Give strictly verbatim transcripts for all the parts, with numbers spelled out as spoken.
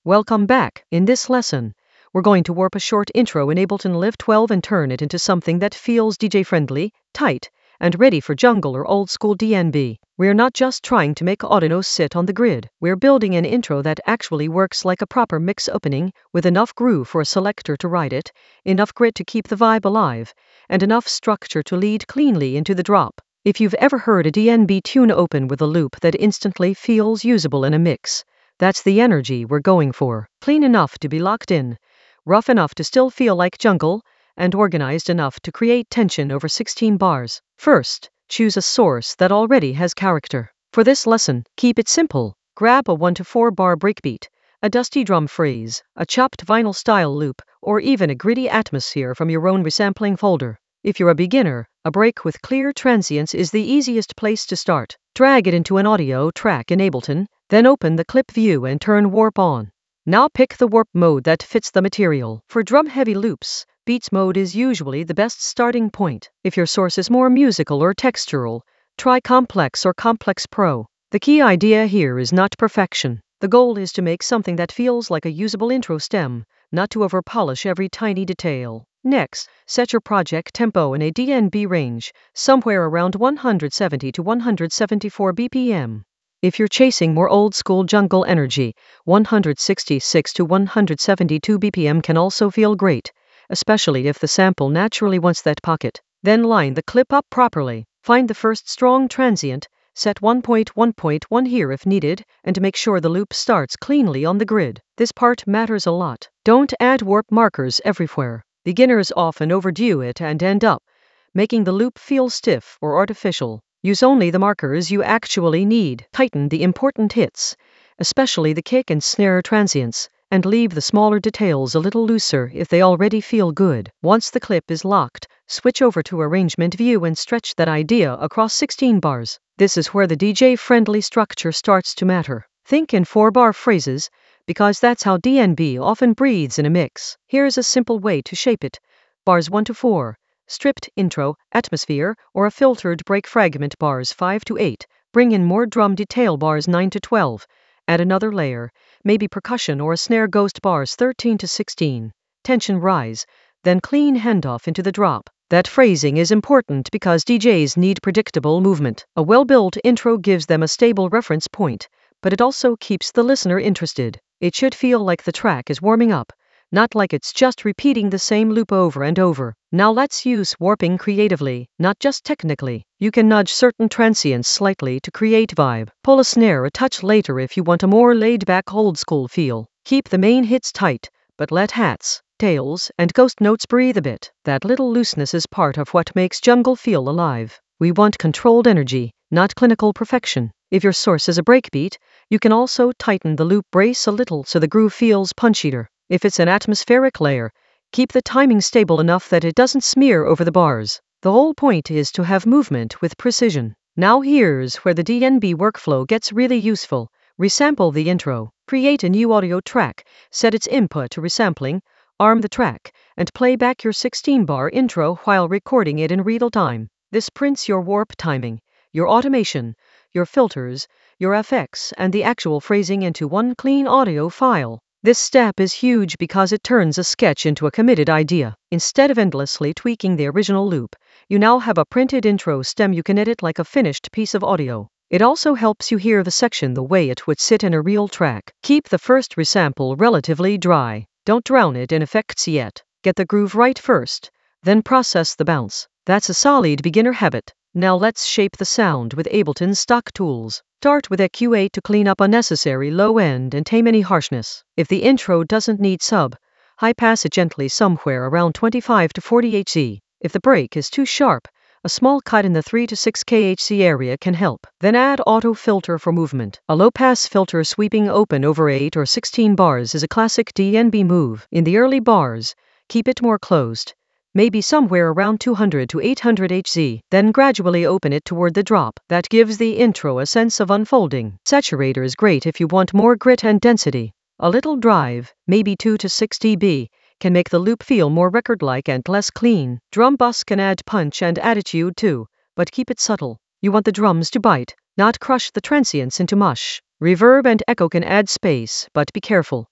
Welcome back. In this lesson, we're going to warp a short intro in Ableton Live twelve and turn it into something that feels D J friendly, tight, and ready for jungle or old school D N B. We're not just trying to make audio sit on the grid. We're building an intro that actually works like a proper mix opening, with enough groove for a selector to ride it, enough grit to keep the vibe alive, and enough structure to lead cleanly into the drop. If you've ever heard a D N B tune open with a loop that instantly feels usable in a mix, that's the energy we're going for. Clean enough to be locked in, rough enough to still feel like jungle, and organized enough to create tension over sixteen bars. First, choose a source that already has character. For this lesson, keep it simple. Grab a one to four bar breakbeat, a dusty drum phrase, a chopped vinyl style loop, or even a gritty atmosphere from your own resampling folder. If you're a beginner, a break with clear transients is the easiest place to start. Drag it into an audio track in Ableton, then open the clip view and turn warp on. Now pick the warp mode that fits the material. For drum-heavy loops, beats mode is usually the best starting point. If your source is more musical or textural, try Complex or Complex Pro. The key idea here is not perfection. The goal is to make something that feels like a usable intro stem, not to over-polish every tiny detail. Next, set your project tempo in a D N B range, somewhere around one hundred seventy to one hundred seventy-four B P M. If you're chasing more old-school jungle energy, one hundred sixty-six to one hundred seventy-two B P M can also feel great, especially if the sample naturally wants that pocket. Then line the clip up properly. Find the first strong transient, set one point one point one here if needed, and make sure the loop starts cleanly on the grid. This part matters a lot. Don't add warp markers everywhere. Beginners often overdo it and end up making the loop feel stiff or artificial. Use only the markers you actually need. Tighten the important hits, especially the kick and snare transients, and leave the smaller details a little looser if they already feel good. Once the clip is locked, switch over to Arrangement View and stretch that idea across sixteen bars. This is where the D J-friendly structure starts to matter. Think in four-bar phrases, because that's how D N B often breathes in a mix. Here's a simple way to shape it. Bars one to four. Stripped intro, atmosphere, or a filtered break fragment bars five to eight. Bring in more drum detail bars nine to twelve. Add another layer, maybe percussion or a snare ghost bars thirteen to sixteen. Tension rise, then clean handoff into the drop. That phrasing is important because D Js need predictable movement. A well-built intro gives them a stable reference point, but it also keeps the listener interested. It should feel like the track is warming up, not like it's just repeating the same loop over and over. Now let's use warping creatively, not just technically. You can nudge certain transients slightly to create vibe. Pull a snare a touch later if you want a more laid-back old-school feel. Keep the main hits tight, but let hats, tails, and ghost notes breathe a bit. That little looseness is part of what makes jungle feel alive. We want controlled energy, not clinical perfection. If your source is a breakbeat, you can also tighten the loop brace a little so the groove feels punchier. If it's an atmospheric layer, keep the timing stable enough that it doesn't smear over the bars. The whole point is to have movement with precision. Now here's where the D N B workflow gets really useful. Resample the intro. Create a new audio track, set its input to resampling, arm the track, and play back your sixteen bar intro while recording it in real time. This prints your warp timing, your automation, your filters, your F X, and the actual phrasing into one clean audio file. This step is huge because it turns a sketch into a committed idea. Instead of endlessly tweaking the original loop, you now have a printed intro stem you can edit like a finished piece of audio. It also helps you hear the section the way it would sit in a real track. Keep the first resample relatively dry. Don't drown it in effects yet. Get the groove right first, then process the bounce. That's a solid beginner habit. Now let's shape the sound with Ableton's stock tools. Start with E Q eight to clean up unnecessary low end and tame any harshness. If the intro doesn't need sub, high pass it gently somewhere around twenty-five to forty hertz. If the break is too sharp, a small cut in the three to six kilohertz area can help. Then add auto filter for movement. A low pass filter sweeping open over eight or sixteen bars is a classic D N B move. In the early bars, keep it more closed, maybe somewhere around two hundred to eight hundred hertz, then gradually open it toward the drop. That gives the intro a sense of unfolding. Saturator is great if you want more grit and density. A little drive, maybe two to six decibels, can make the loop feel more record-like and less clean. Drum bus can add punch and attitude too, but keep it subtle. You want the drums to bite, not crush the transients into mush. Reverb and echo can add space, but be careful.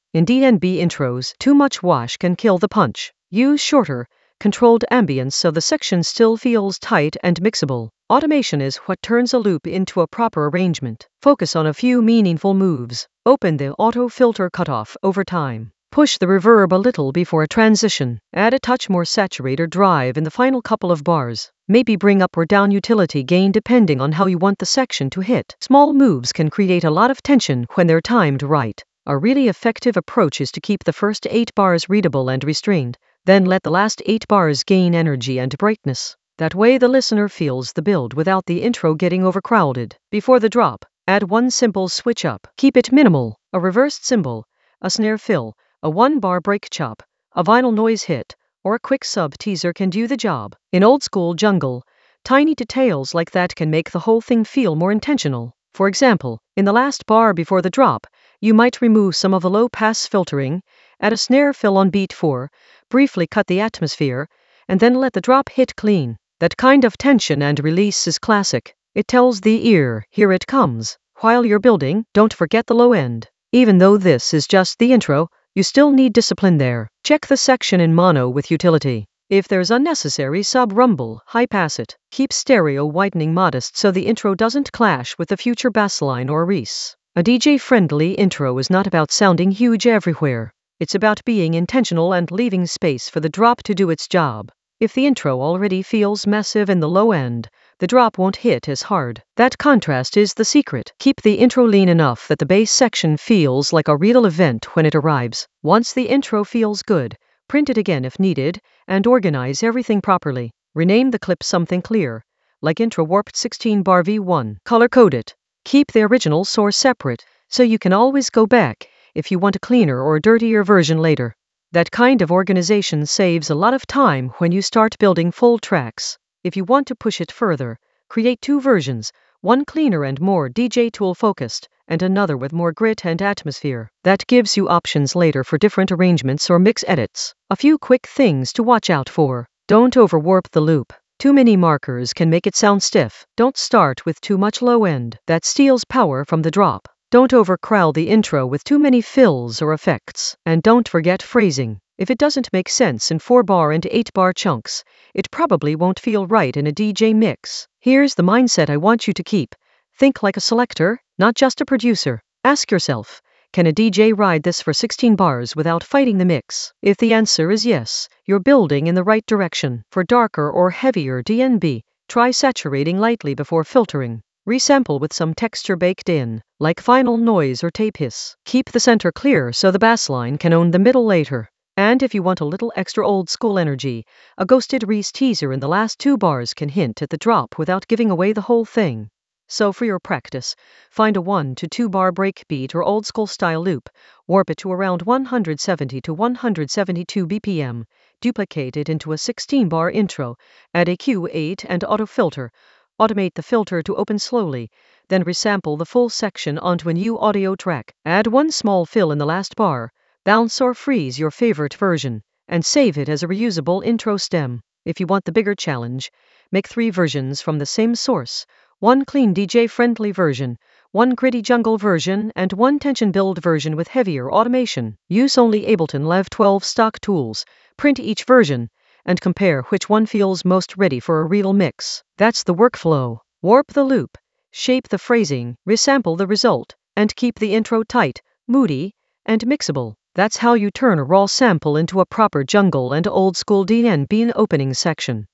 In D N B intros, too much wash can kill the punch. Use shorter, controlled ambience so the section still feels tight and mixable. Automation is what turns a loop into a proper arrangement. Focus on a few meaningful moves. Open the auto filter cutoff over time. Push the reverb a little before a transition. Add a touch more saturate or drive in the final couple of bars. Maybe bring up or down utility gain depending on how you want the section to hit. Small moves can create a lot of tension when they're timed right. A really effective approach is to keep the first eight bars readable and restrained, then let the last eight bars gain energy and brightness. That way the listener feels the build without the intro getting overcrowded. Before the drop, add one simple switch up. Keep it minimal. A reversed cymbal, a snare fill, a one-bar break chop, a vinyl noise hit, or a quick sub teaser can do the job. In old school jungle, tiny details like that can make the whole thing feel more intentional. For example, in the last bar before the drop, you might remove some of the low-pass filtering, add a snare fill on beat four, briefly cut the atmosphere, and then let the drop hit clean. That kind of tension and release is classic. It tells the ear, here it comes. While you're building, don't forget the low end. Even though this is just the intro, you still need discipline there. Check the section in mono with utility. If there's unnecessary sub-rumble, high-pass it. Keep stereo widening modest so the intro doesn't clash with the future bassline or reese. A D J-friendly intro is not about sounding huge everywhere. It's about being intentional and leaving space for the drop to do its job. If the intro already feels massive in the low end, the drop won't hit as hard. That contrast is the secret. Keep the intro lean enough that the bass section feels like a real event when it arrives. Once the intro feels good, print it again if needed, and organize everything properly. Rename the clip something clear, like Intro Warped sixteen bar V one. Color code it. Keep the original source separate, so you can always go back if you want a cleaner or dirtier version later. That kind of organization saves a lot of time when you start building full tracks. If you want to push it further, create two versions, one cleaner and more D J tool focused, and another with more grit and atmosphere. That gives you options later for different arrangements or mix edits. A few quick things to watch out for. Don't overwarp the loop. Too many markers can make it sound stiff. Don't start with too much low end. That steals power from the drop. Don't overcrowd the intro with too many fills or effects. And don't forget phrasing. If it doesn't make sense in four bar and eight bar chunks, it probably won't feel right in a D J mix. Here's the mindset I want you to keep. Think like a selector, not just a producer. Ask yourself, can a D J ride this for sixteen bars without fighting the mix? If the answer is yes, you're building in the right direction. For darker or heavier D N B, try saturating lightly before filtering. Resample with some texture baked in, like vinyl noise or tape hiss. Keep the center clear so the bassline can own the middle later. And if you want a little extra old school energy, a ghosted reese teaser in the last two bars can hint at the drop without giving away the whole thing. So for your practice, find a one to two bar breakbeat or old school style loop, warp it to around one hundred seventy to one hundred seventy-two B P M, duplicate it into a sixteen bar intro, add a Q eight and auto filter, automate the filter to open slowly, then resample the full section onto a new audio track. Add one small fill in the last bar, bounce or freeze your favorite version, and save it as a reusable intro stem. If you want the bigger challenge, make three versions from the same source. One clean D J-friendly version, one gritty jungle version, and one tension build version with heavier automation. Use only Ableton Live twelve stock tools, print each version, and compare which one feels most ready for a real mix. That's the workflow. Warp the loop, shape the phrasing, resample the result, and keep the intro tight, moody, and mixable. That's how you turn a raw sample into a proper jungle and old school D N B opening section.